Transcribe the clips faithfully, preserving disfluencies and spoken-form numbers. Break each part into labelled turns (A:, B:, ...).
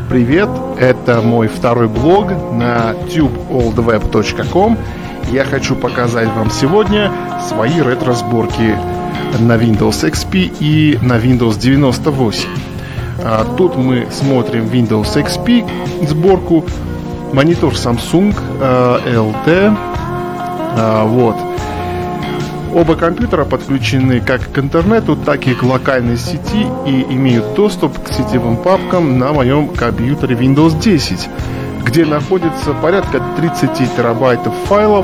A: привет! Это мой второй блог на тюб олд веб точка ком. Я хочу показать вам сегодня свои ретро-сборки на Windows икс пи и на Windows девяносто восемь. А тут мы смотрим Windows икс пи сборку, монитор Samsung а, эл ди. А, вот. Оба компьютера подключены как к интернету, так и к локальной сети и имеют доступ к сетевым папкам на моем компьютере Windows десять, где находится порядка тридцать терабайтов файлов.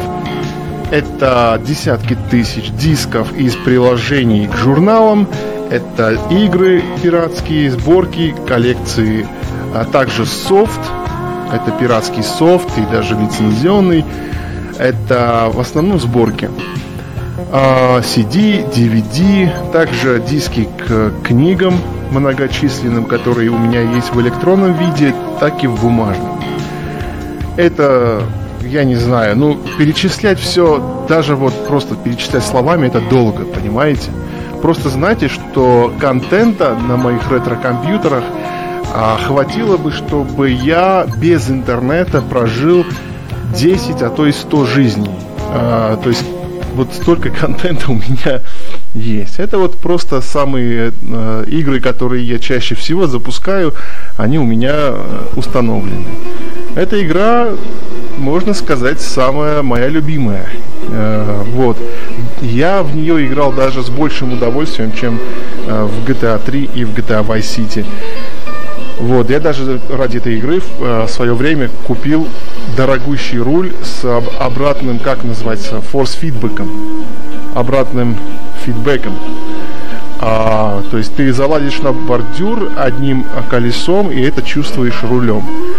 A: Это десятки тысяч дисков из приложений к журналам, это игры пиратские, сборки, коллекции, а также софт, это пиратский софт и даже лицензионный, это в основном сборки. си ди, ди ви ди, также диски к книгам многочисленным, которые у меня есть в электронном виде, так и в бумажном. Это, я не знаю, ну, перечислять все, даже вот просто перечислять словами, это долго, понимаете? Просто знайте, что контента на моих ретро-компьютерах а, хватило бы, чтобы я без интернета прожил десять, а то и сто жизней. А, то есть вот столько контента у меня есть. Это вот просто самые э, игры, которые я чаще всего запускаю, они у меня э, установлены. Эта игра, можно сказать, самая моя любимая. Э, вот. Я в нее играл даже с большим удовольствием, чем э, в джи ти эй три и в джи ти эй Vice City. Вот, я даже ради этой игры в э, свое время купил дорогущий руль с об, обратным, как называется, форс-фидбэком, обратным фидбэком. А, то есть ты залазишь на бордюр одним колесом, и это чувствуешь рулем.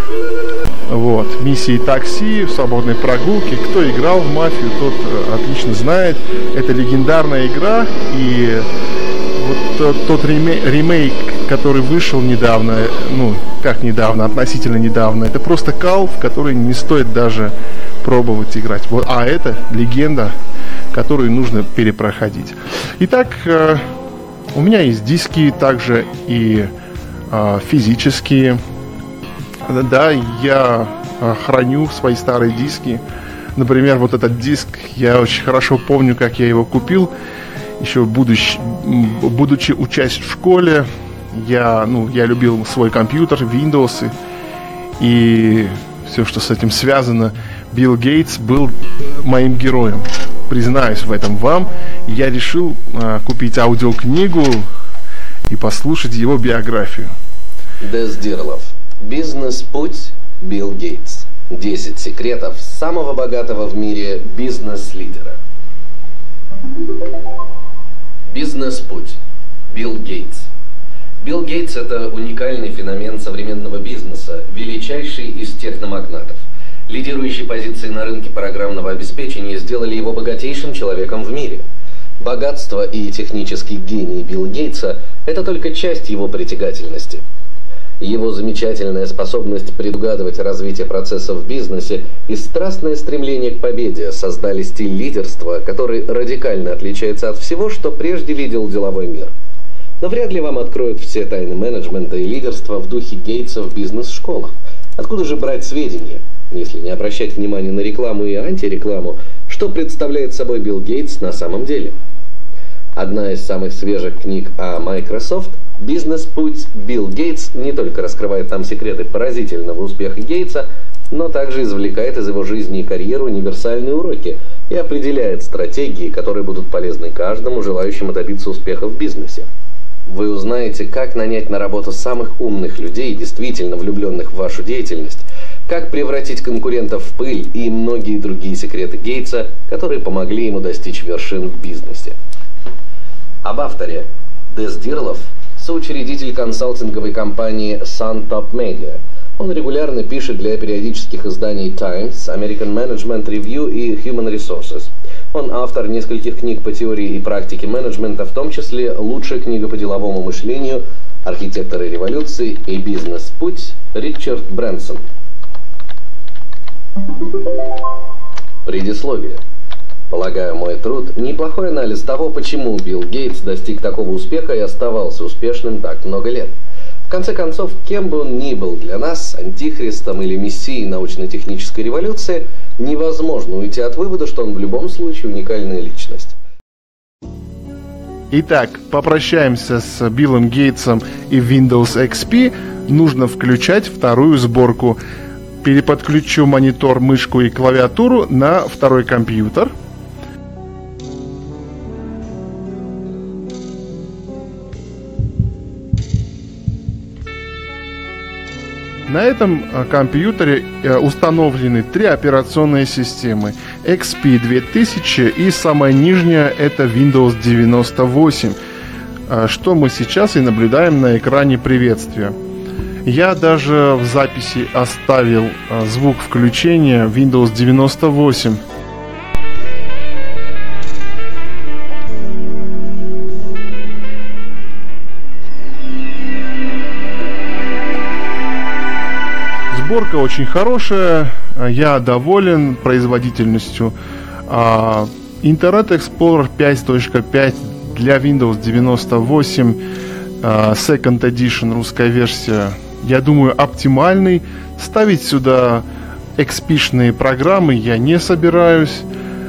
A: Вот, миссии такси, свободной прогулки. Кто играл в мафию, тот отлично знает. Это легендарная игра, и вот тот, тот ремей, ремейк, который вышел недавно, ну, как недавно, относительно недавно, это просто кал, в который не стоит даже пробовать играть. Вот, а это легенда, которую нужно перепроходить. Итак, э, у меня есть диски также и э, физические. Да, я э, храню свои старые диски. Например, вот этот диск, я очень хорошо помню, как я его купил. Еще будучи, будучи учась в школе, я, ну, я любил свой компьютер, Windows, и все, что с этим связано. Билл Гейтс был моим героем. Признаюсь в этом вам. Я решил э, купить аудиокнигу и послушать его биографию.
B: Дез Дирлов. Бизнес-путь Билл Гейтс. десять секретов самого богатого в мире бизнес-лидера. Бизнес-путь. Билл Гейтс. Билл Гейтс – это уникальный феномен современного бизнеса, величайший из техномагнатов. Лидирующие позиции на рынке программного обеспечения сделали его богатейшим человеком в мире. Богатство и технический гений Билла Гейтса – это только часть его притягательности. Его замечательная способность предугадывать развитие процессов в бизнесе и страстное стремление к победе создали стиль лидерства, который радикально отличается от всего, что прежде видел деловой мир. Но вряд ли вам откроют все тайны менеджмента и лидерства в духе Гейтса в бизнес-школах. Откуда же брать сведения, если не обращать внимания на рекламу и антирекламу, что представляет собой Билл Гейтс на самом деле? Одна из самых свежих книг о Microsoft «Бизнес-путь Билл Гейтс» не только раскрывает там секреты поразительного успеха Гейтса, но также извлекает из его жизни и карьеры универсальные уроки и определяет стратегии, которые будут полезны каждому, желающему добиться успеха в бизнесе. Вы узнаете, как нанять на работу самых умных людей, действительно влюбленных в вашу деятельность, как превратить конкурентов в пыль и многие другие секреты Гейтса, которые помогли ему достичь вершин в бизнесе. Об авторе. Дез Дирлов – соучредитель консалтинговой компании Sun Top Media. Он регулярно пишет для периодических изданий Times, American Management Review и Human Resources. Он автор нескольких книг по теории и практике менеджмента, в том числе лучшая книга по деловому мышлению «Архитекторы революции» и «Бизнес-путь» Ричард Брэнсон. Предисловие. Полагаю, мой труд – неплохой анализ того, почему Билл Гейтс достиг такого успеха и оставался успешным так много лет. В конце концов, кем бы он ни был для нас, антихристом или мессией научно-технической революции, невозможно уйти от вывода, что он в любом случае уникальная личность.
A: Итак, попрощаемся с Биллом Гейтсом и Windows икс пи. Нужно включать вторую сборку. Переподключу монитор, мышку и клавиатуру на второй компьютер. На этом компьютере установлены три операционные системы: икс пи две тысячи и самая нижняя — это Windows девяносто восемь, что мы сейчас и наблюдаем на экране приветствия. Я даже в записи оставил звук включения Windows девяносто восемь. Сборка очень хорошая, я доволен производительностью. Internet Explorer пять точка пять для Windows девяносто восемь, Second Edition, русская версия, я думаю, оптимальный. Ставить сюда икс пи-шные программы я не собираюсь.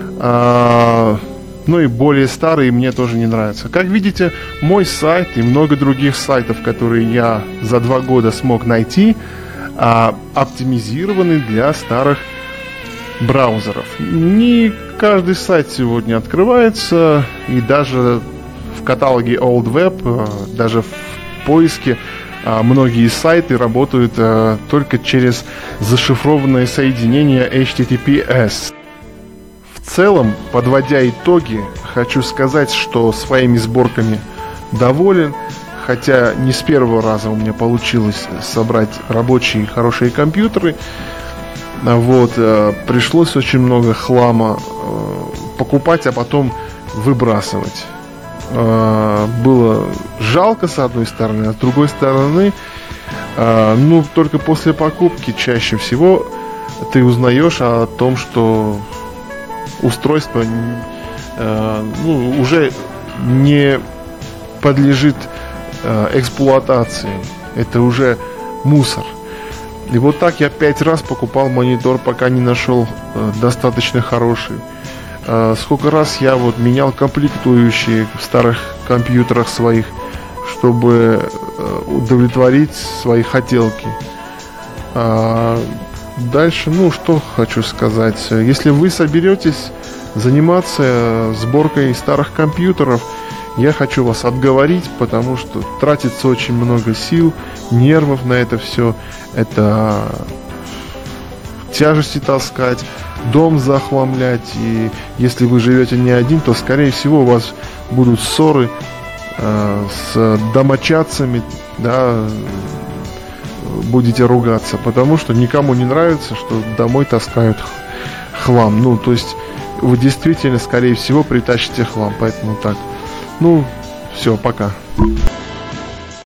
A: Ну и более старые мне тоже не нравятся. Как видите, мой сайт и много других сайтов, которые я за два года смог найти, оптимизированы для старых браузеров. Не каждый сайт сегодня открывается, и даже в каталоге Old Web, даже в поиске, многие сайты работают только через зашифрованное соединение эйч ти ти пи эс. В целом, подводя итоги, хочу сказать, что своими сборками доволен. Хотя не с первого раза у меня получилось собрать рабочие хорошие компьютеры. Вот, пришлось очень много хлама покупать, а потом выбрасывать. Было жалко с одной стороны, а с другой стороны, ну, только после покупки чаще всего ты узнаешь о том, что устройство ну, уже не подлежит эксплуатации. Это уже мусор. И вот так я пять раз покупал монитор, пока не нашел э, достаточно хороший. Э, сколько раз я вот менял комплектующие в старых компьютерах своих, чтобы э, удовлетворить свои хотелки. А дальше, ну, что хочу сказать. Если вы соберетесь заниматься сборкой старых компьютеров, я хочу вас отговорить, потому что тратится очень много сил, нервов на это все. Это тяжести таскать, дом захламлять. И если вы живете не один, то, скорее всего, у вас будут ссоры э, с домочадцами, да, будете ругаться, потому что никому не нравится, что домой таскают хлам. Ну, то есть вы действительно, скорее всего, притащите хлам, поэтому так. Ну, все, пока.